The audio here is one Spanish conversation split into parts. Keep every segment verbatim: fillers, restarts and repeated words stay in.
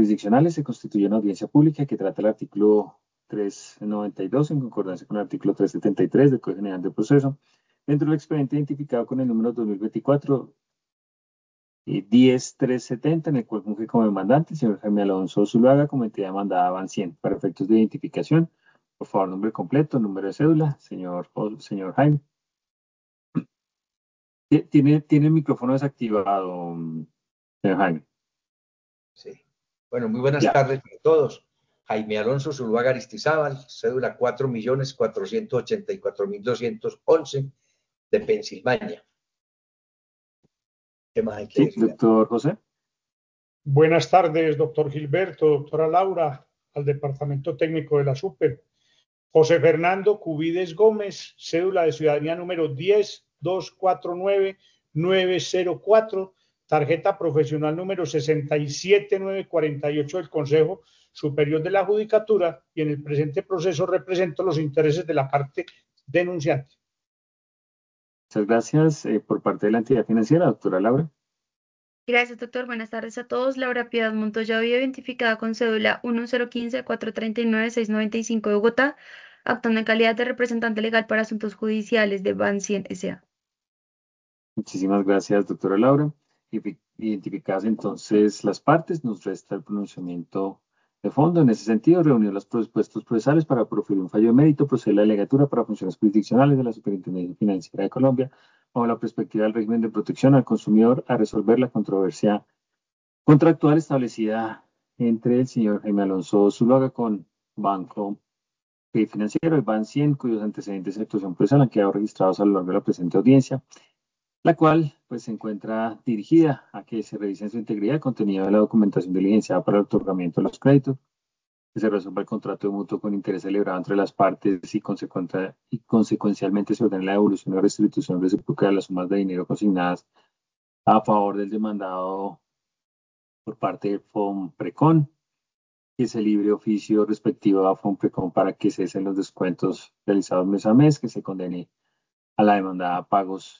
jurisdiccionales se constituye una audiencia pública que trata el artículo trescientos noventa y dos en concordancia con el artículo trescientos setenta y tres del Código General de Proceso dentro del expediente identificado con el número dos mil veinticuatro diez mil trescientos setenta, en el cual funge como demandante el señor Jaime Alonso Zuluaga como entidad demandada Ban cien. Para efectos de identificación, por favor, nombre completo, número de cédula, señor, señor Jaime. Tiene, tiene el micrófono desactivado, señor Jaime. Sí. Bueno, muy buenas Ya. tardes para todos. Jaime Alonso Zuluaga Aristizábal, cédula cuatro millones cuatrocientos ochenta y cuatro mil doscientos once de Pensilvania. ¿Qué más hay que Sí, decir? doctor José. Buenas tardes, doctor Gilberto, doctora Laura, al Departamento Técnico de la Super. José Fernando Cubides Gómez, cédula de ciudadanía número diez dos cuatro nueve nueve cero cuatro, tarjeta profesional número sesenta y siete nueve cuarenta y ocho del Consejo Superior de la Judicatura, y en el presente proceso represento los intereses de la parte denunciante. Muchas gracias. Eh, por parte de la entidad financiera, doctora Laura. Gracias, doctor. Buenas tardes a todos. Laura Piedad Montoya, identificada con cédula uno cero uno cinco cuatro tres nueve seis nueve cinco de Bogotá, actuando en calidad de representante legal para asuntos judiciales de Ban cien S A Muchísimas gracias, doctora Laura. Identificadas entonces las partes, nos resta el pronunciamiento de fondo. En ese sentido, reunir los presupuestos procesales para proferir un fallo de mérito, proceder a la legatura para funciones jurisdiccionales de la Superintendencia Financiera de Colombia, bajo la perspectiva del régimen de protección al consumidor, a resolver la controversia contractual establecida entre el señor Jaime Alonso Zuluaga con Banco Financiero, el Ban cien, cuyos antecedentes de actuación procesal han quedado registrados a lo largo de la presente audiencia, la cual pues se encuentra dirigida a que se revise en su integridad el contenido de la documentación diligenciada para el otorgamiento de los créditos, que se resuelva el contrato de mutuo con interés celebrado entre las partes y, y consecuencialmente se ordene la devolución o restitución recíproca de las sumas de dinero consignadas a favor del demandado por parte del FOMPRECON, que se libre oficio respectivo a FOMPRECON para que cesen los descuentos realizados mes a mes, que se condene a la demandada a pagos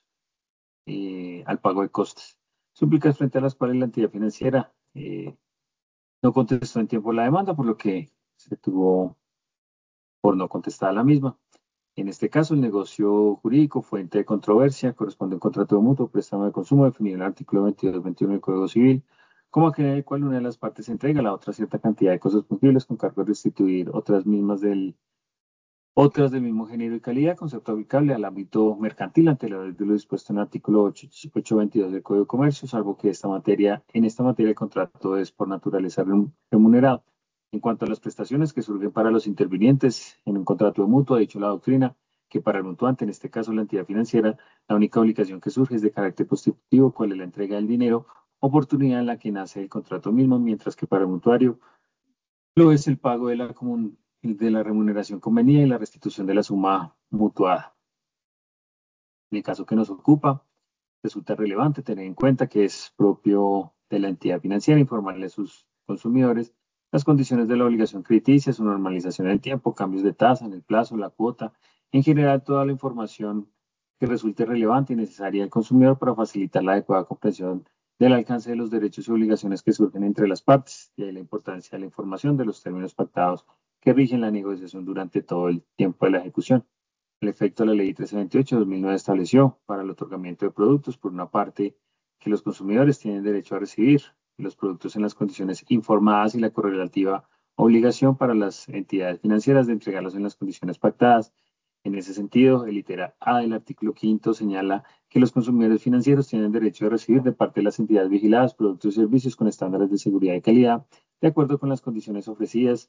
Eh, al pago de costes. Súplicas frente a las cuales la entidad financiera eh, no contestó en tiempo la demanda, por lo que se tuvo por no contestar a la misma. En este caso, el negocio jurídico, fuente de controversia, corresponde a un contrato de mutuo, préstamo de consumo definido en el artículo veintidós veintiuno del Código Civil, como aquel en el cual una de las partes entrega a la otra cierta cantidad de cosas fungibles con cargo de restituir otras mismas del Otras del mismo género y calidad, concepto aplicable al ámbito mercantil ante lo, de lo dispuesto en el artículo ochocientos veintidós del Código de Comercio, salvo que esta materia, en esta materia el contrato es por naturaleza remunerado. En cuanto a las prestaciones que surgen para los intervinientes en un contrato de mutuo, ha dicho la doctrina que para el mutuante, en este caso la entidad financiera, la única obligación que surge es de carácter constitutivo, cual es la entrega del dinero, oportunidad en la que nace el contrato mismo, mientras que para el mutuario lo es el pago de la común de la remuneración convenida y la restitución de la suma mutuada. En el caso que nos ocupa, resulta relevante tener en cuenta que es propio de la entidad financiera informarle a sus consumidores las condiciones de la obligación crediticia, su normalización en el tiempo, cambios de tasa en el plazo, la cuota, en general toda la información que resulte relevante y necesaria al consumidor para facilitar la adecuada comprensión del alcance de los derechos y obligaciones que surgen entre las partes, y ahí la importancia de la información de los términos pactados que rigen la negociación durante todo el tiempo de la ejecución. El efecto de la Ley trescientos veintiocho de dos mil nueve estableció para el otorgamiento de productos, por una parte, que los consumidores tienen derecho a recibir los productos en las condiciones informadas y la correlativa obligación para las entidades financieras de entregarlos en las condiciones pactadas. En ese sentido, el literal A del artículo quinto señala que los consumidores financieros tienen derecho a recibir de parte de las entidades vigiladas productos y servicios con estándares de seguridad y calidad, de acuerdo con las condiciones ofrecidas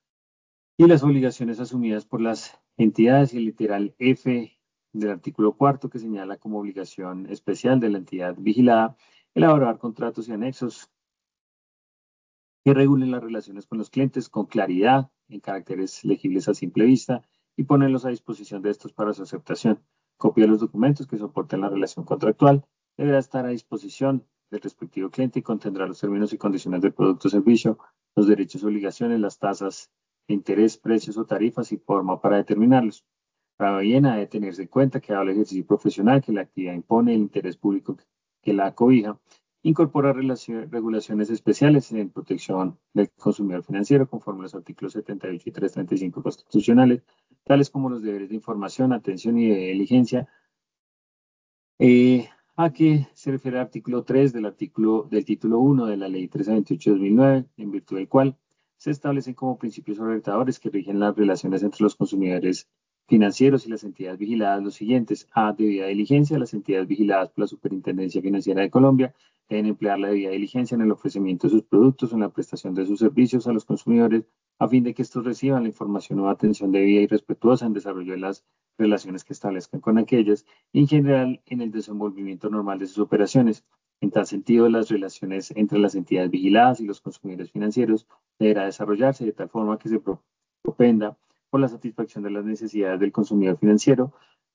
y las obligaciones asumidas por las entidades, y el literal F del artículo cuarto que señala como obligación especial de la entidad vigilada elaborar contratos y anexos que regulen las relaciones con los clientes con claridad, en caracteres legibles a simple vista, y ponerlos a disposición de estos para su aceptación. Copia de los documentos que soporten la relación contractual deberá estar a disposición del respectivo cliente y contendrá los términos y condiciones del producto o servicio, los derechos y obligaciones, las tasas de interés, precios o tarifas y forma para determinarlos. Para bien, ha de tenerse en cuenta que dado el ejercicio profesional que la actividad impone, el interés público que la cobija incorpora regulaciones especiales en protección del consumidor financiero conforme a los artículos setenta y ocho y trescientos treinta y cinco constitucionales, tales como los deberes de información, atención y de diligencia. Eh, ¿A qué se refiere el artículo tres del, artículo, del título uno de la Ley trescientos veintiocho de dos mil nueve, en virtud del cual se establecen como principios orientadores que rigen las relaciones entre los consumidores financieros y las entidades vigiladas los siguientes? A. Debida diligencia. Las entidades vigiladas por la Superintendencia Financiera de Colombia deben emplear la debida diligencia en el ofrecimiento de sus productos o en la prestación de sus servicios a los consumidores a fin de que estos reciban la información o atención debida y respetuosa en desarrollo de las relaciones que establezcan con aquellas y en general en el desenvolvimiento normal de sus operaciones. En tal sentido, las relaciones entre las entidades vigiladas y los consumidores financieros deberá desarrollarse de tal forma que se propenda por la satisfacción de las necesidades del consumidor financiero,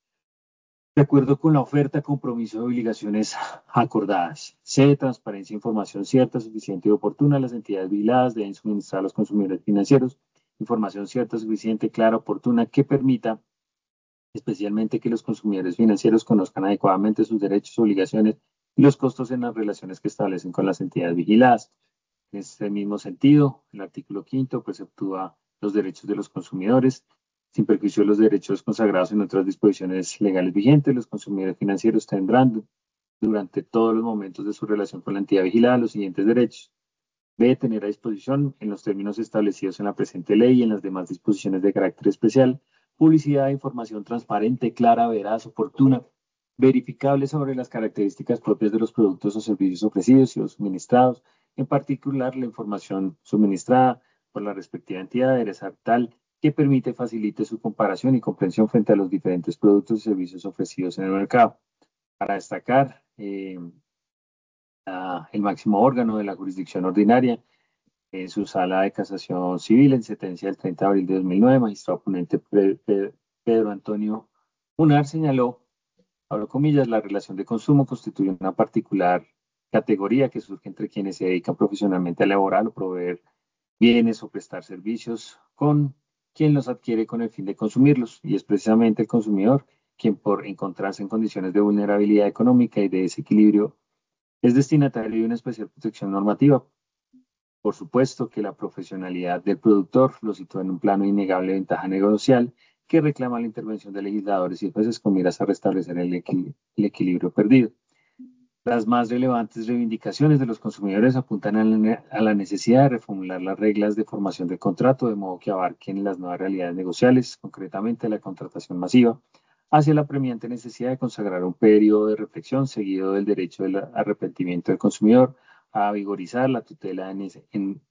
de acuerdo con la oferta, compromiso de obligaciones acordadas. C. Transparencia e información cierta, suficiente y oportuna. Las entidades vigiladas deben suministrar a los consumidores financieros información cierta, suficiente, clara, oportuna, que permita especialmente que los consumidores financieros conozcan adecuadamente sus derechos, obligaciones y los costos en las relaciones que establecen con las entidades vigiladas. En este mismo sentido, el artículo quinto preceptúa los derechos de los consumidores, sin perjuicio de los derechos consagrados en otras disposiciones legales vigentes. Los consumidores financieros tendrán durante todos los momentos de su relación con la entidad vigilada los siguientes derechos. B. Tener a disposición, en los términos establecidos en la presente ley y en las demás disposiciones de carácter especial, publicidad e información transparente, clara, veraz, oportuna, verificable sobre las características propias de los productos o servicios ofrecidos y o suministrados, en particular la información suministrada por la respectiva entidad debe ser tal que permite facilite su comparación y comprensión frente a los diferentes productos y servicios ofrecidos en el mercado. Para destacar, eh, a, el máximo órgano de la jurisdicción ordinaria, en su sala de casación civil, en sentencia del treinta de abril de dos mil nueve, magistrado ponente Pedro Antonio Munar señaló, abro comillas, la relación de consumo constituye una particular categoría que surge entre quienes se dedican profesionalmente a elaborar o proveer bienes o prestar servicios con quien los adquiere con el fin de consumirlos, y es precisamente el consumidor quien, por encontrarse en condiciones de vulnerabilidad económica y de desequilibrio, es destinatario de una especial protección normativa. Por supuesto que la profesionalidad del productor lo sitúa en un plano de innegable ventaja negocial que reclama la intervención de legisladores y jueces con miras a restablecer el, equil el equilibrio perdido. Las más relevantes reivindicaciones de los consumidores apuntan a la, a la necesidad de reformular las reglas de formación del contrato de modo que abarquen las nuevas realidades negociales, concretamente la contratación masiva, hacia la premiante necesidad de consagrar un periodo de reflexión seguido del derecho del arrepentimiento del consumidor, a vigorizar la tutela en, ese, en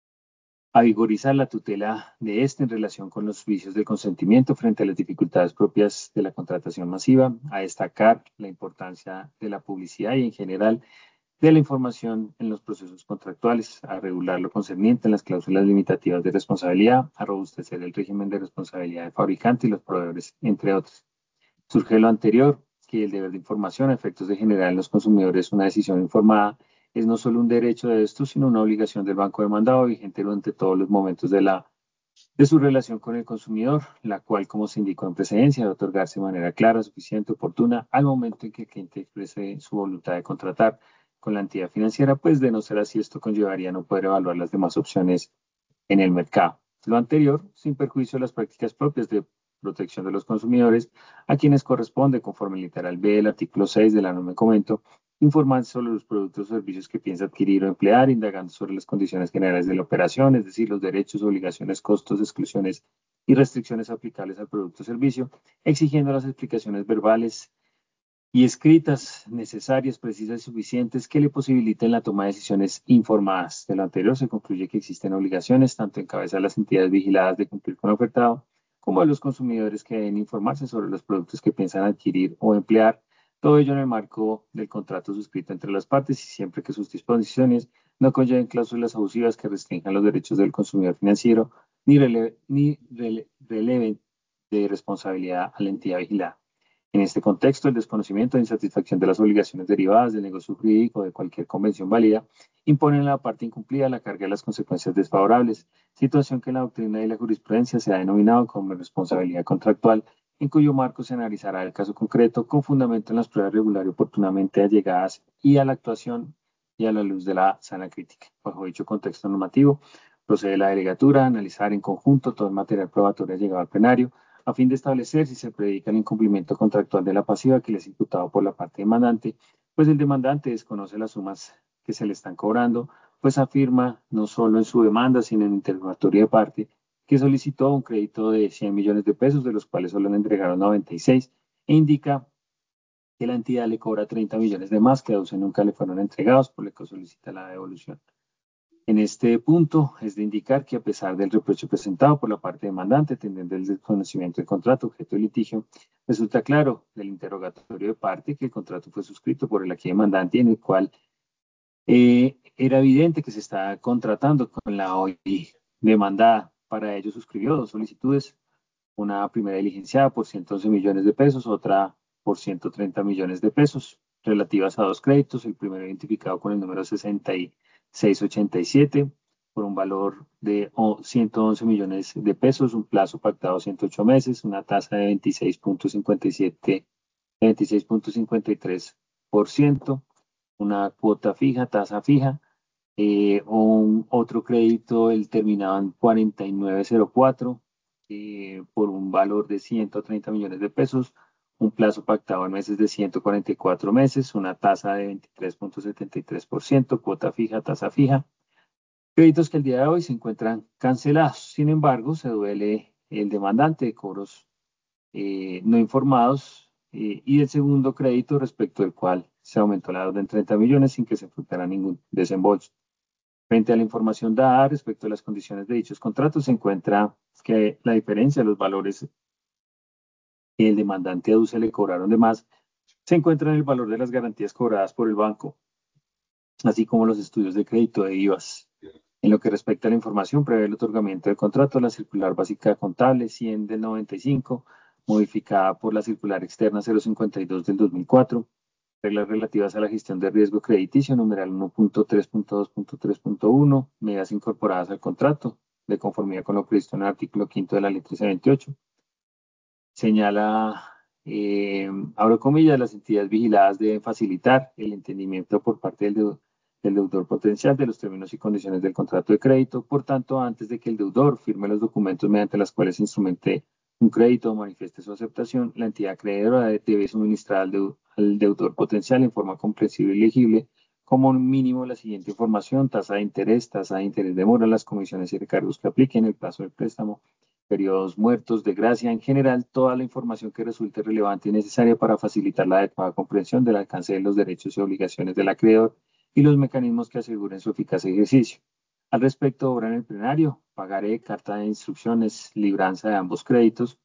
a vigorizar la tutela de este en relación con los vicios del consentimiento frente a las dificultades propias de la contratación masiva, a destacar la importancia de la publicidad y en general de la información en los procesos contractuales, a regular lo concerniente en las cláusulas limitativas de responsabilidad, a robustecer el régimen de responsabilidad del fabricante y los proveedores, entre otros. Surge lo anterior, que el deber de información a efectos de generar en los consumidores una decisión informada es no solo un derecho de estos, sino una obligación del banco demandado vigente durante todos los momentos de, la, de su relación con el consumidor, la cual, como se indicó en precedencia, debe otorgarse de manera clara, suficiente, oportuna, al momento en que el cliente exprese su voluntad de contratar con la entidad financiera, pues de no ser así, esto conllevaría no poder evaluar las demás opciones en el mercado. Lo anterior, sin perjuicio de las prácticas propias de protección de los consumidores, a quienes corresponde, conforme al literal B del artículo seis de la norma de comento, informar sobre los productos o servicios que piensa adquirir o emplear, indagando sobre las condiciones generales de la operación, es decir, los derechos, obligaciones, costos, exclusiones y restricciones aplicables al producto o servicio, exigiendo las explicaciones verbales y escritas necesarias, precisas y suficientes que le posibiliten la toma de decisiones informadas. De lo anterior se concluye que existen obligaciones tanto en cabeza de las entidades vigiladas de cumplir con lo ofertado, como de los consumidores que deben informarse sobre los productos que piensan adquirir o emplear, todo ello en el marco del contrato suscrito entre las partes y siempre que sus disposiciones no conlleven cláusulas abusivas que restrinjan los derechos del consumidor financiero ni, rele ni rele releven de responsabilidad a la entidad vigilada. En este contexto, el desconocimiento e insatisfacción de las obligaciones derivadas del negocio jurídico o de cualquier convención válida imponen a la parte incumplida la carga de las consecuencias desfavorables, situación que en la doctrina y la jurisprudencia se ha denominado como responsabilidad contractual, en cuyo marco se analizará el caso concreto con fundamento en las pruebas regular y oportunamente allegadas y a la actuación y a la luz de la sana crítica. Bajo dicho contexto normativo, procede la delegatura a analizar en conjunto todo el material probatorio llegado al plenario a fin de establecer si se predica el incumplimiento contractual de la pasiva que le es imputado por la parte demandante, pues el demandante desconoce las sumas que se le están cobrando, pues afirma no solo en su demanda, sino en el interrogatorio de parte, que solicitó un crédito de cien millones de pesos, de los cuales solo le entregaron noventa y seis, e indica que la entidad le cobra treinta millones de más que a UCE nunca le fueron entregados, por lo que solicita la devolución. En este punto es de indicar que a pesar del reproche presentado por la parte demandante, tendiendo el desconocimiento del contrato objeto de litigio, resulta claro del interrogatorio de parte que el contrato fue suscrito por el aquí demandante, en el cual eh, era evidente que se estaba contratando con la hoy demandada. Para ello suscribió dos solicitudes, una primera diligenciada por ciento once millones de pesos, otra por ciento treinta millones de pesos, relativas a dos créditos, el primero identificado con el número sesenta y seis ochenta y siete, por un valor de ciento once millones de pesos, un plazo pactado ciento ocho meses, una tasa de veintiséis punto cincuenta y siete, veintiséis punto cincuenta y tres por ciento, una cuota fija, tasa fija, eh, un otro crédito, el terminado en cuarenta y nueve cero cuatro, eh, por un valor de ciento treinta millones de pesos, un plazo pactado en meses de ciento cuarenta y cuatro meses, una tasa de veintitrés punto setenta y tres por ciento, cuota fija, tasa fija. Créditos que el día de hoy se encuentran cancelados. Sin embargo, se duele el demandante de cobros eh, no informados eh, y el segundo crédito respecto al cual se aumentó la deuda en treinta millones sin que se efectuara ningún desembolso. Frente a la información dada respecto a las condiciones de dichos contratos, se encuentra que la diferencia de los valores que el demandante aduce le cobraron de más se encuentra en el valor de las garantías cobradas por el banco, así como los estudios de crédito de I V As. En lo que respecta a la información, prevé el otorgamiento del contrato, la circular básica contable cien del noventa y cinco, modificada por la circular externa cero cincuenta y dos del dos mil cuatro, reglas relativas a la gestión de riesgo crediticio, numeral uno punto tres punto dos punto tres punto uno, medidas incorporadas al contrato, de conformidad con lo previsto en el artículo quinto de la ley trece veintiocho. Señala, eh, abro comillas, las entidades vigiladas deben facilitar el entendimiento por parte del deudor, del deudor potencial de los términos y condiciones del contrato de crédito. Por tanto, antes de que el deudor firme los documentos mediante los cuales se instrumente un crédito o manifieste su aceptación, la entidad acreedora debe suministrar al, deudor, al deudor potencial en forma comprensible y legible como mínimo la siguiente información: tasa de interés, tasa de interés de mora, las comisiones y recargos que apliquen, el plazo del préstamo, periodos muertos de gracia, en general, toda la información que resulte relevante y necesaria para facilitar la adecuada comprensión del alcance de los derechos y obligaciones del acreedor y los mecanismos que aseguren su eficaz ejercicio. Al respecto, obra en el plenario, pagaré, carta de instrucciones, libranza de ambos créditos,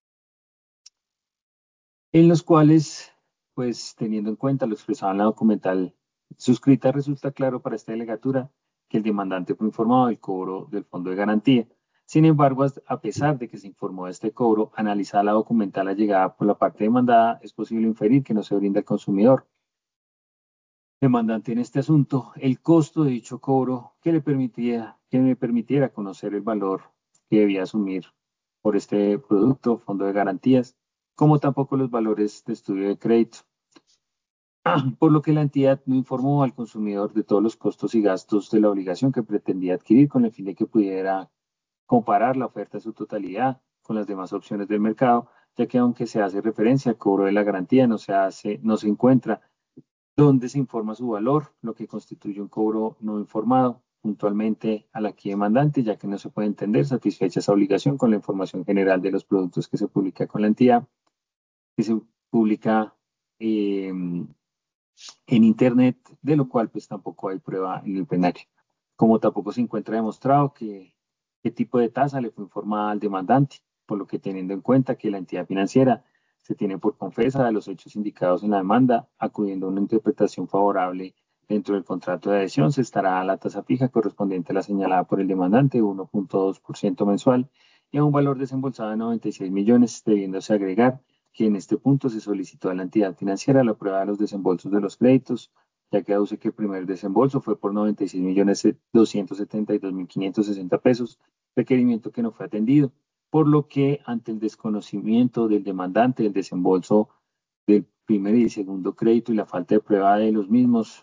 en los cuales, pues teniendo en cuenta lo expresado en la documental suscrita, resulta claro para esta delegatura que el demandante fue informado del cobro del fondo de garantía. Sin embargo, a pesar de que se informó de este cobro, analizada la documental allegada por la parte demandada, es posible inferir que no se brinda al consumidor demandante en este asunto el costo de dicho cobro que le permitía, que me permitiera conocer el valor que debía asumir por este producto, fondo de garantías, como tampoco los valores de estudio de crédito. Por lo que la entidad no informó al consumidor de todos los costos y gastos de la obligación que pretendía adquirir, con el fin de que pudiera comparar la oferta en su totalidad con las demás opciones del mercado, ya que aunque se hace referencia al cobro de la garantía, no se hace, no se encuentra donde se informa su valor, lo que constituye un cobro no informado puntualmente al aquí demandante, ya que no se puede entender satisfecha esa obligación con la información general de los productos que se publica con la entidad, que se publica eh, en Internet, de lo cual pues tampoco hay prueba en el plenario. Como tampoco se encuentra demostrado que qué tipo de tasa le fue informada al demandante, por lo que teniendo en cuenta que la entidad financiera se tiene por confesa de los hechos indicados en la demanda, acudiendo a una interpretación favorable dentro del contrato de adhesión, se estará a la tasa fija correspondiente a la señalada por el demandante, uno punto dos por ciento mensual, y a un valor desembolsado de noventa y seis millones, debiéndose agregar que en este punto se solicitó a la entidad financiera la prueba de los desembolsos de los créditos, ya que aduce que el primer desembolso fue por noventa y seis millones doscientos setenta y dos mil quinientos sesenta pesos, requerimiento que no fue atendido, por lo que ante el desconocimiento del demandante del desembolso del primer y segundo crédito y la falta de prueba de los mismos,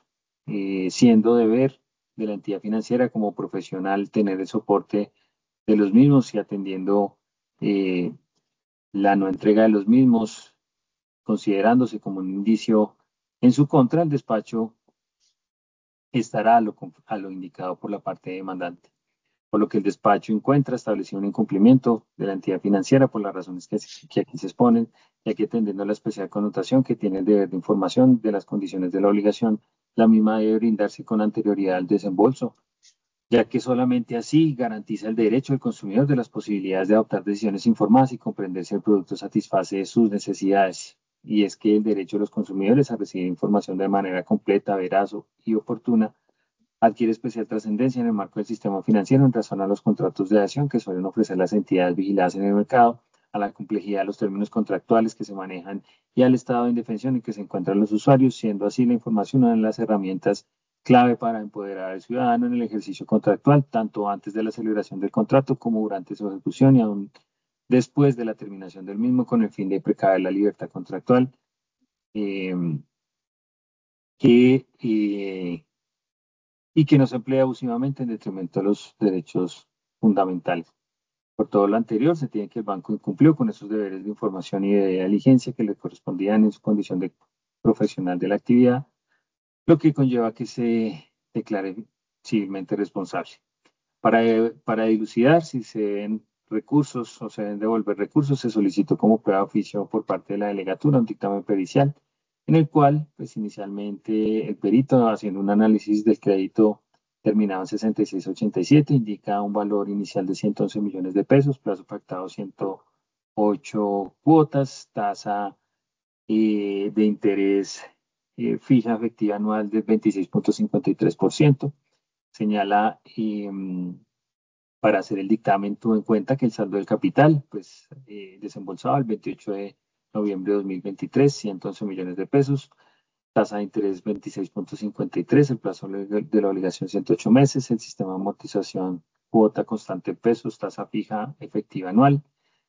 eh, siendo deber de la entidad financiera como profesional tener el soporte de los mismos y atendiendo eh, la no entrega de los mismos, considerándose como un indicio en su contra, el despacho estará a lo, a lo indicado por la parte demandante, por lo que el despacho encuentra establecido un incumplimiento de la entidad financiera por las razones que, que aquí se exponen, y aquí atendiendo a la especial connotación que tiene el deber de información de las condiciones de la obligación, la misma debe brindarse con anterioridad al desembolso, ya que solamente así garantiza el derecho del consumidor de las posibilidades de adoptar decisiones informadas y comprender si el producto satisface sus necesidades. Y es que el derecho de los consumidores a recibir información de manera completa, veraz y oportuna adquiere especial trascendencia en el marco del sistema financiero en razón a los contratos de adhesión que suelen ofrecer las entidades vigiladas en el mercado, a la complejidad de los términos contractuales que se manejan y al estado de indefensión en que se encuentran los usuarios, siendo así la información una de las herramientas clave para empoderar al ciudadano en el ejercicio contractual, tanto antes de la celebración del contrato como durante su ejecución y aún después de la terminación del mismo, con el fin de precaver la libertad contractual eh, que, eh, y que no se emplea abusivamente en detrimento de los derechos fundamentales. Por todo lo anterior, se tiene que el banco incumplió con esos deberes de información y de diligencia que le correspondían en su condición de profesional de la actividad, lo que conlleva que se declare civilmente responsable. Para, para dilucidar si se deben recursos o se deben devolver recursos, se solicitó como prueba de oficio por parte de la delegatura un dictamen pericial, en el cual, pues inicialmente el perito, haciendo un análisis del crédito terminado en sesenta y seis ochenta y siete, indica un valor inicial de ciento once millones de pesos, plazo pactado ciento ocho cuotas, tasa eh, de interés eh, fija efectiva anual del veintiséis punto cincuenta y tres por ciento. Señala eh, para hacer el dictamen tuvo en cuenta que el saldo del capital, pues eh, desembolsado el veintiocho de noviembre de dos mil veintitrés, ciento once millones de pesos, tasa de interés veintiséis punto cincuenta y tres, el plazo de la obligación ciento ocho meses, el sistema de amortización cuota constante en pesos, tasa fija efectiva anual.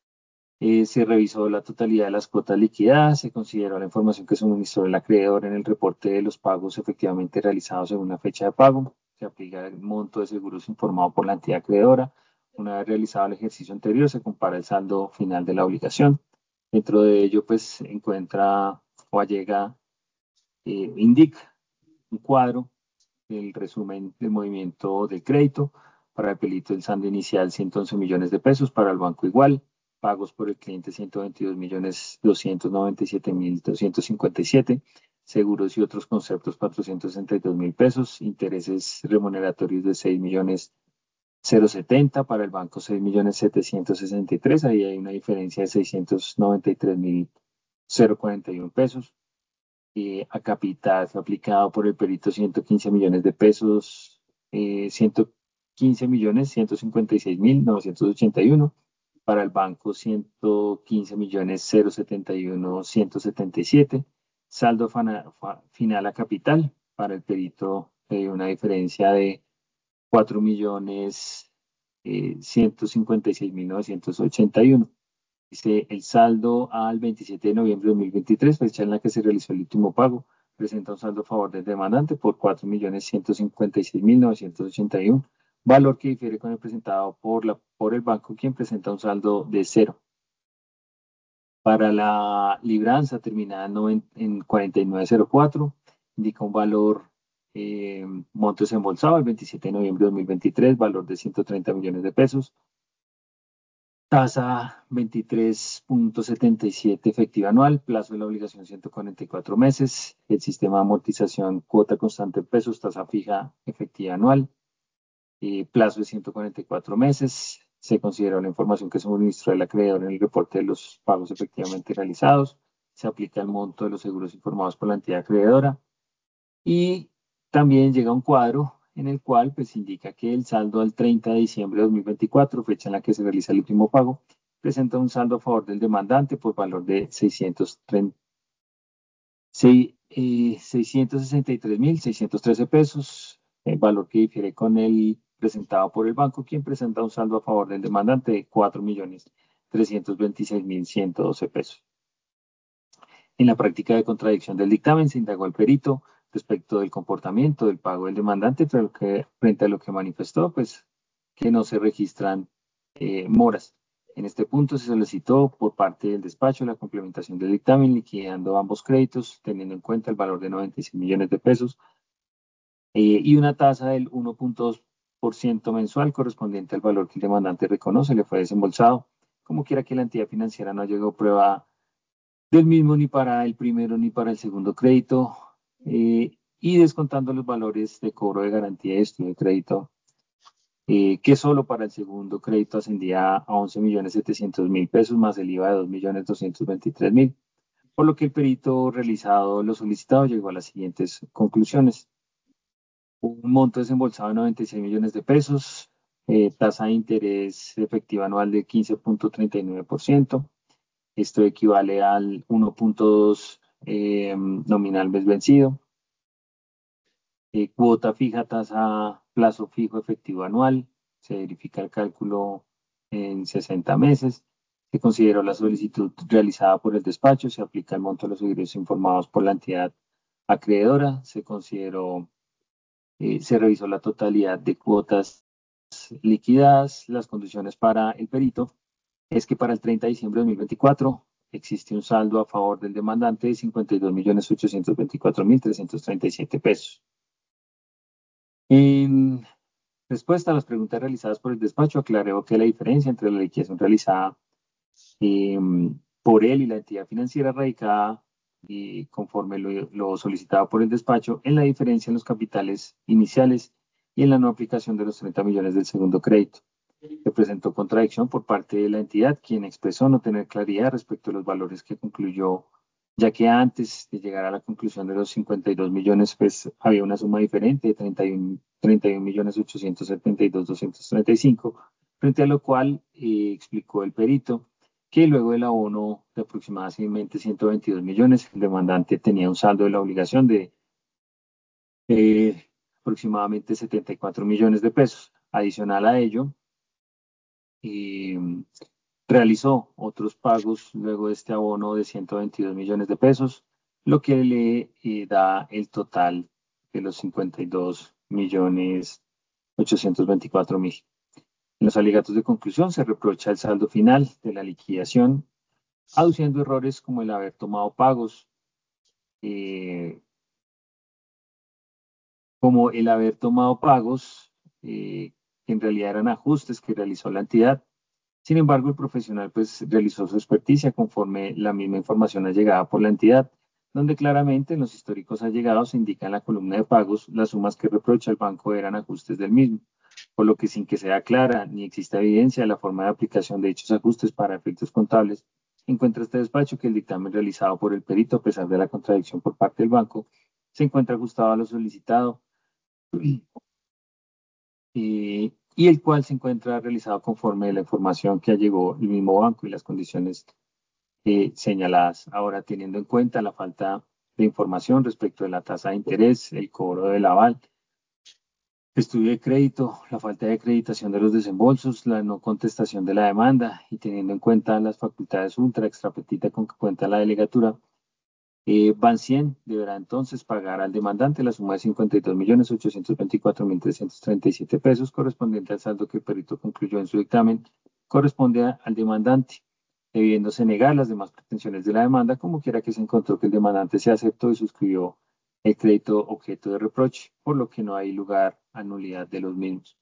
Eh, se revisó la totalidad de las cuotas liquidadas, se consideró la información que suministró el acreedor en el reporte de los pagos efectivamente realizados en una fecha de pago, se aplica el monto de seguros informado por la entidad acreedora. Una vez realizado el ejercicio anterior, se compara el saldo final de la obligación. Dentro de ello, pues, se encuentra o allega, eh, indica un cuadro del resumen del movimiento del crédito. Para el pelito el saldo inicial ciento once millones de pesos, para el banco igual, pagos por el cliente ciento veintidós millones doscientos noventa y siete mil doscientos cincuenta y siete, seguros y otros conceptos cuatrocientos sesenta y dos mil pesos, intereses remuneratorios de seis millones cero setenta, para el banco seis millones setecientos sesenta y tres, ahí hay una diferencia de seiscientos noventa y tres mil cuarenta y uno pesos. Eh, a capital fue aplicado por el perito ciento quince millones de pesos, eh, ciento quince millones ciento cincuenta y seis mil novecientos ochenta y uno, para el banco ciento quince millones cero setenta y uno ciento setenta y siete, saldo fana, fa, final a capital, para el perito eh, una diferencia de cuatro millones eh, ciento cincuenta y seis mil novecientos ochenta y uno. Dice, el saldo al veintisiete de noviembre de dos mil veintitrés, fecha en la que se realizó el último pago, presenta un saldo a favor del demandante por cuatro millones ciento cincuenta y seis mil novecientos ochenta y uno, valor que difiere con el presentado por, la, por el banco, quien presenta un saldo de cero. Para la libranza terminada en, en cuarenta y nueve cero cuatro, indica un valor, eh, monto desembolsado el veintisiete de noviembre de dos mil veintitrés, valor de ciento treinta millones de pesos. Tasa veintitrés punto setenta y siete efectiva anual, plazo de la obligación ciento cuarenta y cuatro meses, el sistema de amortización cuota constante en pesos, tasa fija efectiva anual, eh, plazo de ciento cuarenta y cuatro meses, se considera la información que suministró el acreedor en el reporte de los pagos efectivamente realizados, se aplica el monto de los seguros informados por la entidad acreedora y también llega un cuadro en el cual pues indica que el saldo al treinta de diciembre de dos mil veinticuatro, fecha en la que se realiza el último pago, presenta un saldo a favor del demandante por valor de seiscientos sesenta y tres mil seiscientos trece pesos, el valor que difiere con el presentado por el banco, quien presenta un saldo a favor del demandante de cuatro millones trescientos veintiséis mil ciento doce pesos. En la práctica de contradicción del dictamen se indagó al perito respecto del comportamiento del pago del demandante frente a lo que, frente a lo que manifestó, pues que no se registran eh, moras. En este punto se solicitó por parte del despacho la complementación del dictamen, liquidando ambos créditos, teniendo en cuenta el valor de noventa y seis millones de pesos eh, y una tasa del uno punto dos por ciento mensual correspondiente al valor que el demandante reconoce le fue desembolsado. Como quiera que la entidad financiera no llegó prueba del mismo ni para el primero ni para el segundo crédito, eh, y descontando los valores de cobro de garantía de estudio de crédito, eh, que solo para el segundo crédito ascendía a once millones setecientos mil pesos más el IVA de dos millones doscientos veintitrés mil, por lo que el perito realizado lo solicitado llegó a las siguientes conclusiones. Un monto desembolsado de noventa y seis millones de pesos, eh, tasa de interés efectiva anual de quince punto treinta y nueve por ciento. Esto equivale al uno punto dos eh, nominal mes vencido. Eh, cuota fija, tasa plazo fijo efectivo anual. Se verifica el cálculo en sesenta meses. Se consideró la solicitud realizada por el despacho. Se aplica el monto de los ingresos informados por la entidad acreedora. Se consideró, eh, se revisó la totalidad de cuotas liquidadas. Las condiciones para el perito es que para el treinta de diciembre de dos mil veinticuatro existe un saldo a favor del demandante de cincuenta y dos millones ochocientos veinticuatro mil trescientos treinta y siete pesos. En respuesta a las preguntas realizadas por el despacho, aclaró que la diferencia entre la liquidación realizada eh, por él y la entidad financiera radicada, y conforme lo, lo solicitado por el despacho, en la diferencia en los capitales iniciales y en la no aplicación de los treinta millones del segundo crédito. Se presentó contradicción por parte de la entidad, quien expresó no tener claridad respecto a los valores que concluyó, ya que antes de llegar a la conclusión de los cincuenta y dos millones, pues había una suma diferente de treinta y uno millones ochocientos setenta y dos mil doscientos treinta y cinco, frente a lo cual eh, explicó el perito que luego del abono de aproximadamente ciento veintidós millones, el demandante tenía un saldo de la obligación de eh, aproximadamente setenta y cuatro millones de pesos. Adicional a ello, y realizó otros pagos luego de este abono de ciento veintidós millones de pesos, lo que le eh, da el total de los cincuenta y dos millones ochocientos veinticuatro mil. En los alegatos de conclusión se reprocha el saldo final de la liquidación, aduciendo errores como el haber tomado pagos, eh, como el haber tomado pagos eh, que en realidad eran ajustes que realizó la entidad. Sin embargo, el profesional pues realizó su experticia conforme la misma información allegada por la entidad, donde claramente en los históricos allegados se indica en la columna de pagos las sumas que reprocha el banco eran ajustes del mismo, por lo que sin que sea clara ni exista evidencia de la forma de aplicación de dichos ajustes para efectos contables, encuentra este despacho que el dictamen realizado por el perito, a pesar de la contradicción por parte del banco, se encuentra ajustado a lo solicitado y, y el cual se encuentra realizado conforme a la información que allegó el mismo banco y las condiciones eh, señaladas. Ahora, teniendo en cuenta la falta de información respecto de la tasa de interés, el cobro del aval, estudio de crédito, la falta de acreditación de los desembolsos, la no contestación de la demanda y teniendo en cuenta las facultades ultra extra petita con que cuenta la delegatura, Eh, Bancien deberá entonces pagar al demandante la suma de cincuenta y dos millones ochocientos veinticuatro mil trescientos treinta y siete pesos correspondiente al saldo que el perito concluyó en su dictamen, corresponde a, al demandante, debiéndose negar las demás pretensiones de la demanda, como quiera que se encontró que el demandante se aceptó y suscribió el crédito objeto de reproche, por lo que no hay lugar a nulidad de los mismos.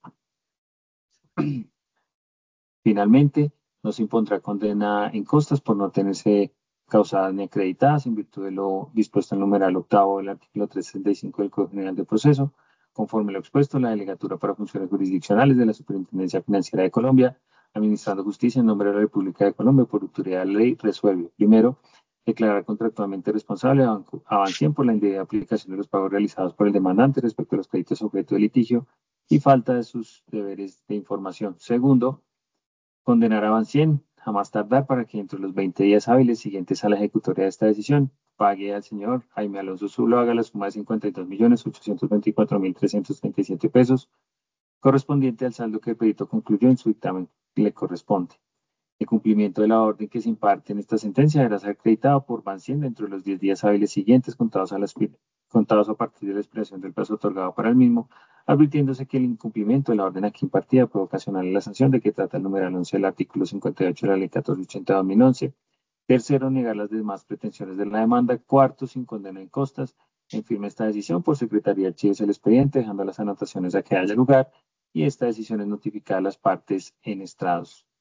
Finalmente, no se impondrá condena en costas por no tenerse causadas ni acreditadas en virtud de lo dispuesto en el numeral octavo del artículo trescientos sesenta y cinco del Código General de Proceso. Conforme lo expuesto, la Delegatura para Funciones Jurisdiccionales de la Superintendencia Financiera de Colombia, administrando justicia en nombre de la República de Colombia por autoridad de la ley, resuelve: primero, declarar contractualmente responsable a Bancien por la indebida aplicación de los pagos realizados por el demandante respecto a los créditos objeto de litigio y falta de sus deberes de información. Segundo, condenar a Bancien a más tardar para que entre los veinte días hábiles siguientes a la ejecutoria de esta decisión pague al señor Jaime Alonso Zuluaga la suma de cincuenta y dos millones ochocientos veinticuatro mil trescientos treinta y siete pesos correspondiente al saldo que el perito concluyó en su dictamen que le corresponde. El cumplimiento de la orden que se imparte en esta sentencia deberá ser acreditado por Bancien dentro de los diez días hábiles siguientes contados a la, contados a partir de la expiración del plazo otorgado para el mismo, advirtiéndose que el incumplimiento de la orden aquí impartida puede ocasionar la sanción de que trata el numeral once del artículo cincuenta y ocho de la Ley catorce ochenta de dos mil once. Tercero, negar las demás pretensiones de la demanda. Cuarto, sin condena en costas, en firme esta decisión por secretaría archives el expediente, dejando las anotaciones a que haya lugar, y esta decisión es notificada a las partes en estrados.